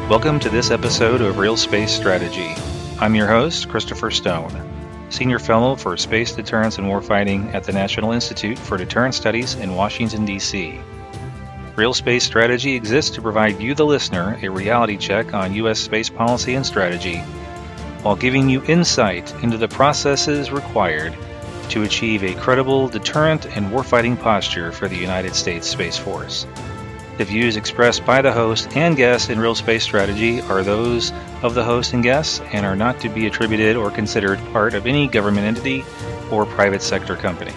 Welcome to this episode of Real Space Strategy. I'm your host, Christopher Stone, Senior Fellow for Space Deterrence and Warfighting at the National Institute for Deterrence Studies in Washington, D.C. Real Space Strategy exists to provide you, the listener, a reality check on U.S. space policy and strategy, while giving you insight into the processes required to achieve a credible deterrent and warfighting posture for the United States Space Force. The views expressed by the host and guests in Real Space Strategy are those of the host and guests and are not to be attributed or considered part of any government entity or private sector company.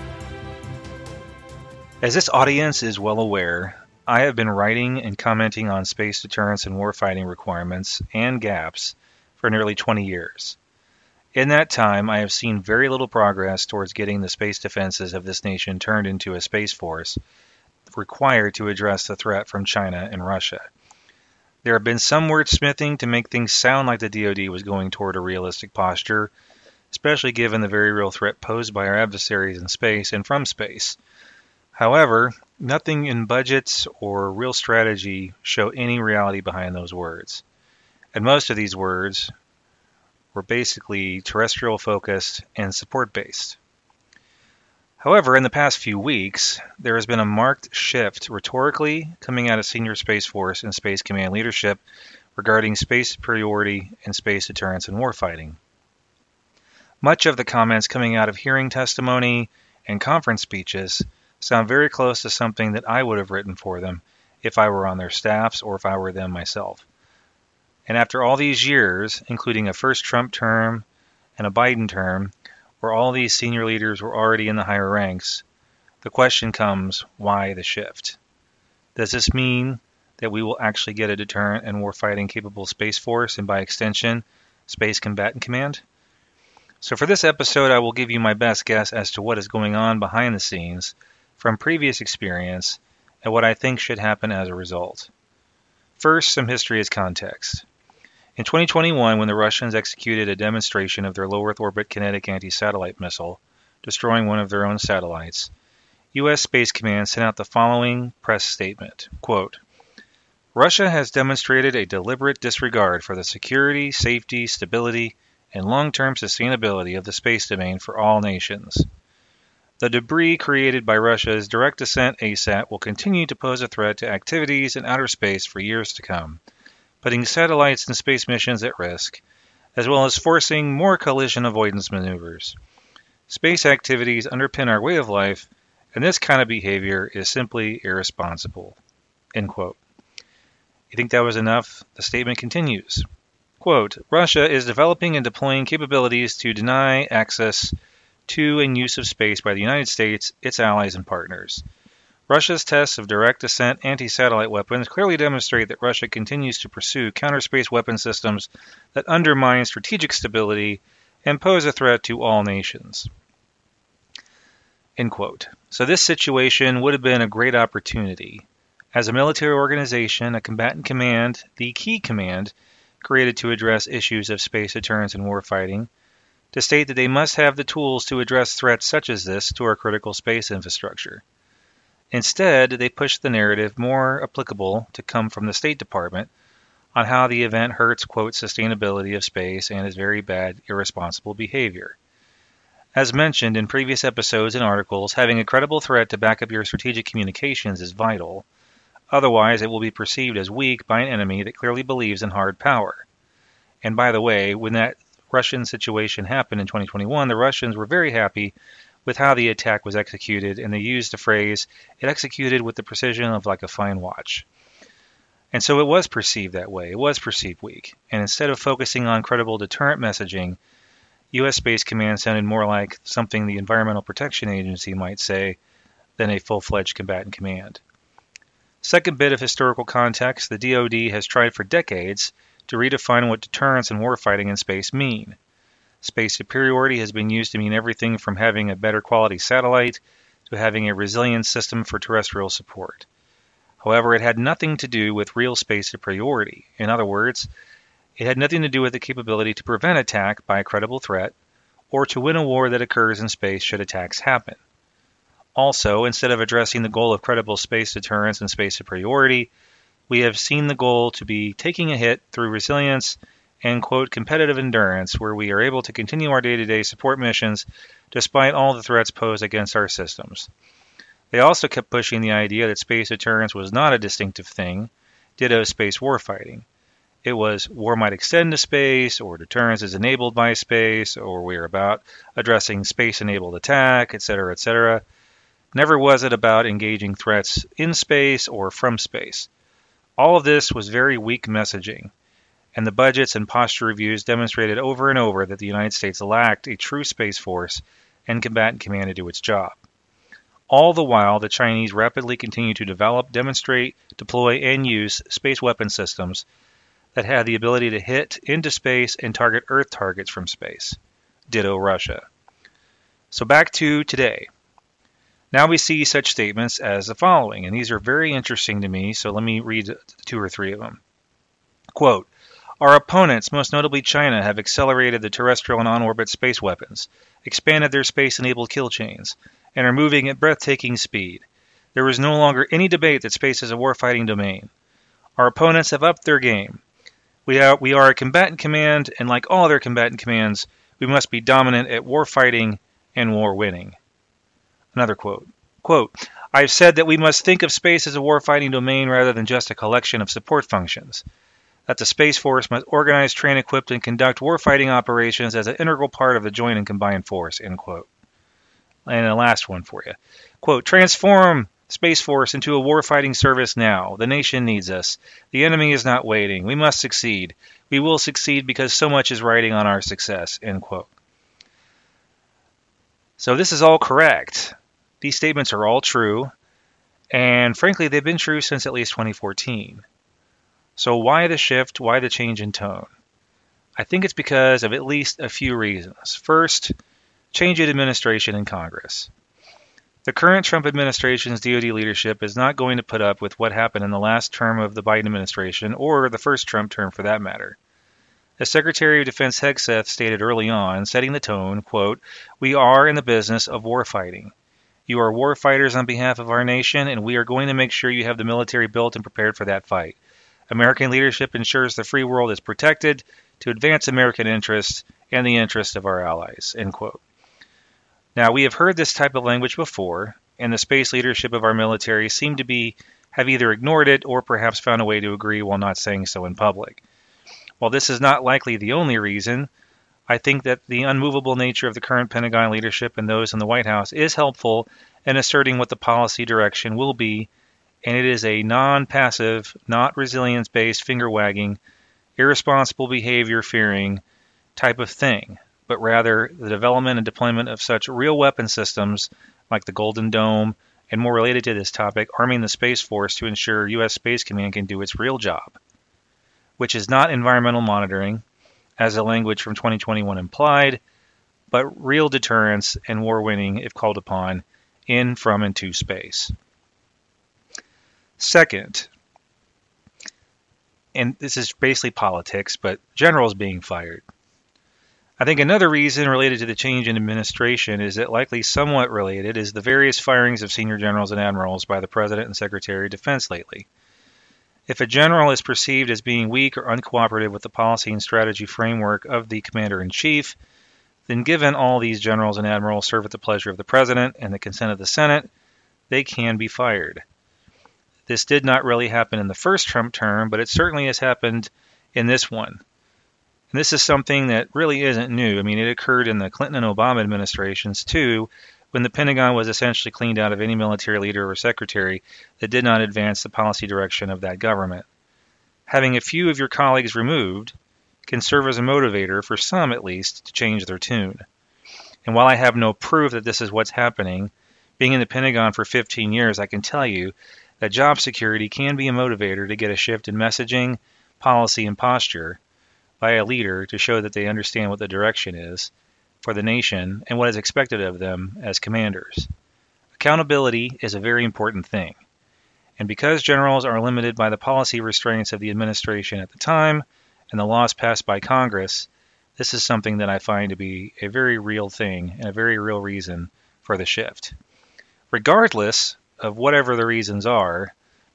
As this audience is well aware, I have been writing and commenting on space deterrence and warfighting requirements and gaps for nearly 20 years. In that time, I have seen very little progress towards getting the space defenses of this nation turned into a space force required to address the threat from China and Russia. There have been some wordsmithing to make things sound like the DoD was going toward a realistic posture, especially given the very real threat posed by our adversaries in space and from space. However, nothing in budgets or real strategy show any reality behind those words. And most of these words were basically terrestrial focused and support based. However, in the past few weeks, there has been a marked shift rhetorically coming out of senior Space Force and Space Command leadership regarding space superiority and space deterrence and warfighting. Much of the comments coming out of hearing testimony and conference speeches sound very close to something that I would have written for them if I were on their staffs or if I were them myself. And after all these years, including a first Trump term and a Biden term, where all these senior leaders were already in the higher ranks, the question comes, why the shift? Does this mean that we will actually get a deterrent and warfighting capable Space Force and by extension, Space Combatant Command? So for this episode, I will give you my best guess as to what is going on behind the scenes from previous experience and what I think should happen as a result. First, some history as context. In 2021, when the Russians executed a demonstration of their low Earth orbit kinetic anti-satellite missile, destroying one of their own satellites, U.S. Space Command sent out the following press statement, quote, "Russia has demonstrated a deliberate disregard for the security, safety, stability, and long-term sustainability of the space domain for all nations. The debris created by Russia's direct descent ASAT will continue to pose a threat to activities in outer space for years to come, putting satellites and space missions at risk, as well as forcing more collision avoidance maneuvers. Space activities underpin our way of life, and this kind of behavior is simply irresponsible." End quote. You think that was enough? The statement continues. Quote, "Russia is developing and deploying capabilities to deny access to and use of space by the United States, its allies, and partners. Russia's tests of direct descent anti-satellite weapons clearly demonstrate that Russia continues to pursue counter-space weapon systems that undermine strategic stability and pose a threat to all nations." End quote. So this situation would have been a great opportunity. As a military organization, a combatant command, the key command, created to address issues of space deterrence and warfighting, to state that they must have the tools to address threats such as this to our critical space infrastructure. Instead, they pushed the narrative more applicable to come from the State Department on how the event hurts, quote, sustainability of space and is very bad, irresponsible behavior. As mentioned in previous episodes and articles, having a credible threat to back up your strategic communications is vital. Otherwise, it will be perceived as weak by an enemy that clearly believes in hard power. And by the way, when that Russian situation happened in 2021, the Russians were very happy with how the attack was executed, and they used the phrase, "it executed with the precision of like a fine watch." And so it was perceived that way. It was perceived weak. And instead of focusing on credible deterrent messaging, U.S. Space Command sounded more like something the Environmental Protection Agency might say than a full-fledged combatant command. Second bit of historical context, the DoD has tried for decades to redefine what deterrence and warfighting in space mean. Space superiority has been used to mean everything from having a better quality satellite to having a resilient system for terrestrial support. However, it had nothing to do with real space superiority. In other words, it had nothing to do with the capability to prevent attack by a credible threat or to win a war that occurs in space should attacks happen. Also, instead of addressing the goal of credible space deterrence and space superiority, We have seen the goal to be taking a hit through resilience and, quote, competitive endurance, where we are able to continue our day-to-day support missions despite all the threats posed against our systems. They also kept pushing the idea that space deterrence was not a distinctive thing, ditto space warfighting. It was war might extend to space, or deterrence is enabled by space, or we are about addressing space-enabled attack, etc., etc. Never was it about engaging threats in space or from space. All of this was very weak messaging, and the budgets and posture reviews demonstrated over and over that the United States lacked a true space force and combatant command to do its job. All the while, the Chinese rapidly continued to develop, demonstrate, deploy, and use space weapon systems that had the ability to hit into space and target Earth targets from space. Ditto Russia. So back to today. Now we see such statements as the following, and these are very interesting to me, so let me read 2 or 3 of them. Quote, our opponents, most notably China, have accelerated the terrestrial and on-orbit space weapons, expanded their space-enabled kill chains, and are moving at breathtaking speed. There is no longer any debate that space is a warfighting domain. Our opponents have upped their game. We are a combatant command, and like all other combatant commands, we must be dominant at warfighting and war winning. Another quote. Quote, I've said that we must think of space as a warfighting domain rather than just a collection of support functions. That the Space Force must organize, train, equip, and conduct warfighting operations as an integral part of the joint and combined force, end quote. And the last one for you. Quote, transform Space Force into a warfighting service now. The nation needs us. The enemy is not waiting. We must succeed. We will succeed because so much is riding on our success, end quote. So this is all correct. These statements are all true, and frankly, they've been true since at least 2014. So why the shift? Why the change in tone? I think it's because of at least a few reasons. First, change in administration in Congress. The current Trump administration's DoD leadership is not going to put up with what happened in the last term of the Biden administration, or the first Trump term for that matter. As Secretary of Defense Hegseth stated early on, setting the tone, quote, we are in the business of warfighting. You are warfighters on behalf of our nation, and we are going to make sure you have the military built and prepared for that fight. American leadership ensures the free world is protected to advance American interests and the interests of our allies, end quote. Now, we have heard this type of language before, and the space leadership of our military seem to have either ignored it or perhaps found a way to agree while not saying so in public. While this is not likely the only reason, I think that the unmovable nature of the current Pentagon leadership and those in the White House is helpful in asserting what the policy direction will be, and it is a non-passive, not resilience-based, finger-wagging, irresponsible behavior-fearing type of thing, but rather the development and deployment of such real weapon systems like the Golden Dome, and more related to this topic, arming the Space Force to ensure U.S. Space Command can do its real job, which is not environmental monitoring, as the language from 2021 implied, but real deterrence and war winning if called upon in, from, and to space. Second, and this is basically politics, but generals being fired. I think another reason related to the change in administration is that likely somewhat related is the various firings of senior generals and admirals by the President and Secretary of Defense lately. If a general is perceived as being weak or uncooperative with the policy and strategy framework of the Commander-in-Chief, then given all these generals and admirals serve at the pleasure of the President and the consent of the Senate, they can be fired. This did not really happen in the first Trump term, but it certainly has happened in this one. And this is something that really isn't new. I mean, it occurred in the Clinton and Obama administrations too, when the Pentagon was essentially cleaned out of any military leader or secretary that did not advance the policy direction of that government. Having a few of your colleagues removed can serve as a motivator, for some at least, to change their tune. And while I have no proof that this is what's happening, being in the Pentagon for 15 years, I can tell you that job security can be a motivator to get a shift in messaging, policy, and posture by a leader to show that they understand what the direction is for the nation and what is expected of them as commanders. Accountability is a very important thing. And because generals are limited by the policy restraints of the administration at the time and the laws passed by Congress, this is something that I find to be a very real thing and a very real reason for the shift. Regardless of whatever the reasons are,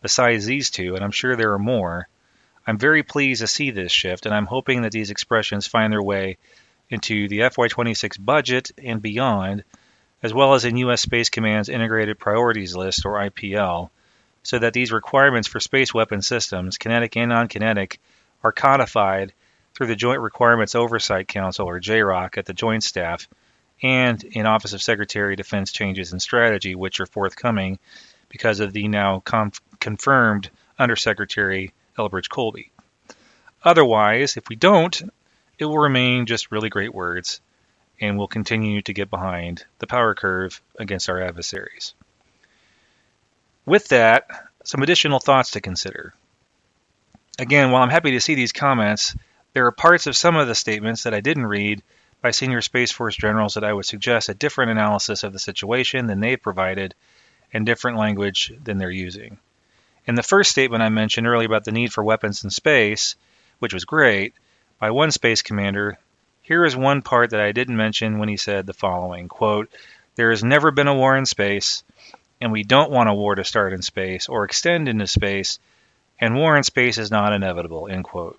besides these two, and I'm sure there are more. I'm very pleased to see this shift, and I'm hoping that these expressions find their way into the FY26 budget and beyond, as well as in U.S. Space Command's Integrated Priorities List, or IPL, so that these requirements for space weapon systems, kinetic and non-kinetic, are codified through the Joint Requirements Oversight Council, or JROC, at the Joint Staff, and in Office of Secretary of Defense changes in strategy, which are forthcoming because of the now confirmed Undersecretary Elbridge Colby. Otherwise, if we don't, it will remain just really great words, and we'll continue to get behind the power curve against our adversaries. With that, some additional thoughts to consider. Again, while I'm happy to see these comments, there are parts of some of the statements that I didn't read by senior Space Force generals that I would suggest a different analysis of the situation than they've provided and different language than they're using. In the first statement I mentioned earlier about the need for weapons in space, which was great, by one space commander, here is one part that I didn't mention when he said the following, quote, "There has never been a war in space, and we don't want a war to start in space or extend into space, and war in space is not inevitable," end quote.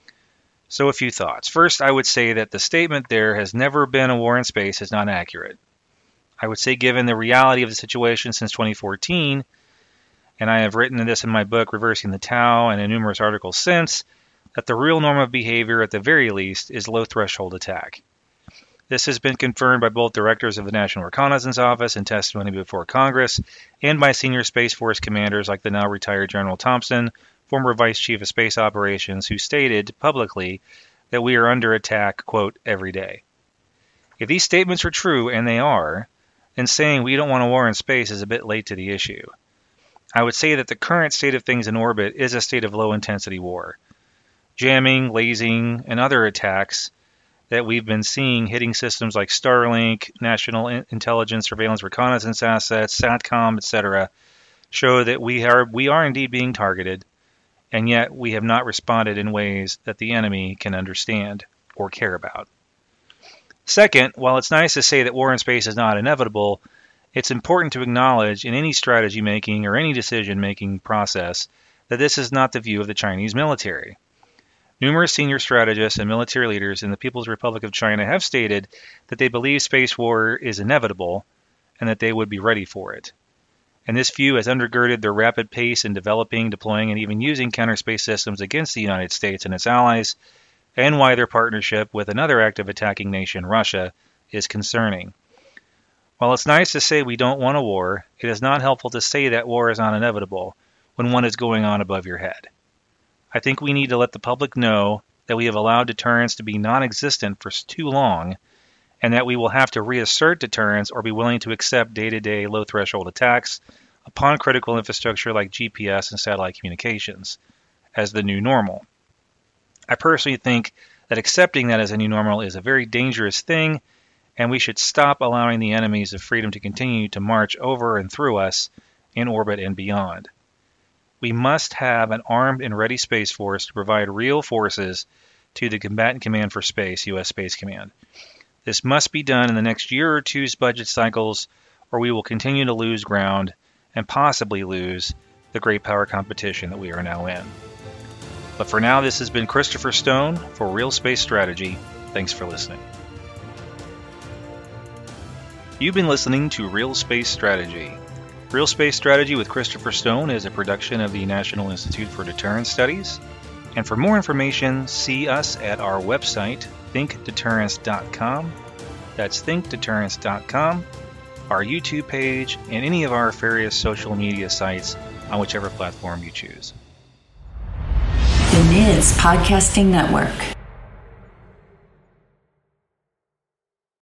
So a few thoughts. First, I would say that the statement "there has never been a war in space" is not accurate. I would say given the reality of the situation since 2014, and I have written this in my book, Reversing the Tau, and in numerous articles since, that the real norm of behavior, at the very least, is low-threshold attack. This has been confirmed by both directors of the National Reconnaissance Office in testimony before Congress, and by senior Space Force commanders like the now-retired General Thompson, former Vice Chief of Space Operations, who stated publicly that we are under attack, quote, every day. If these statements are true, and they are, then saying we don't want a war in space is a bit late to the issue. I would say that the current state of things in orbit is a state of low-intensity war. Jamming, lasing, and other attacks that we've been seeing hitting systems like Starlink, National Intelligence Surveillance Reconnaissance Assets, SATCOM, etc., show that we are indeed being targeted, and yet we have not responded in ways that the enemy can understand or care about. Second, while it's nice to say that war in space is not inevitable, it's important to acknowledge in any strategy making or any decision making process that this is not the view of the Chinese military. Numerous senior strategists and military leaders in the People's Republic of China have stated that they believe space war is inevitable and that they would be ready for it. And this view has undergirded their rapid pace in developing, deploying, and even using counterspace systems against the United States and its allies, and why their partnership with another active attacking nation, Russia, is concerning. While it's nice to say we don't want a war, it is not helpful to say that war is not inevitable when one is going on above your head. I think we need to let the public know that we have allowed deterrence to be non-existent for too long, and that we will have to reassert deterrence or be willing to accept day-to-day low-threshold attacks upon critical infrastructure like GPS and satellite communications as the new normal. I personally think that accepting that as a new normal is a very dangerous thing, and we should stop allowing the enemies of freedom to continue to march over and through us in orbit and beyond. We must have an armed and ready Space Force to provide real forces to the Combatant Command for Space, U.S. Space Command. This must be done in the next year or two's budget cycles, or we will continue to lose ground and possibly lose the great power competition that we are now in. But for now, this has been Christopher Stone for Real Space Strategy. Thanks for listening. You've been listening to Real Space Strategy. Real Space Strategy with Christopher Stone is a production of the National Institute for Deterrence Studies. And for more information, see us at our website, thinkdeterrence.com. That's thinkdeterrence.com, our YouTube page, and any of our various social media sites on whichever platform you choose. The NIS Podcasting Network.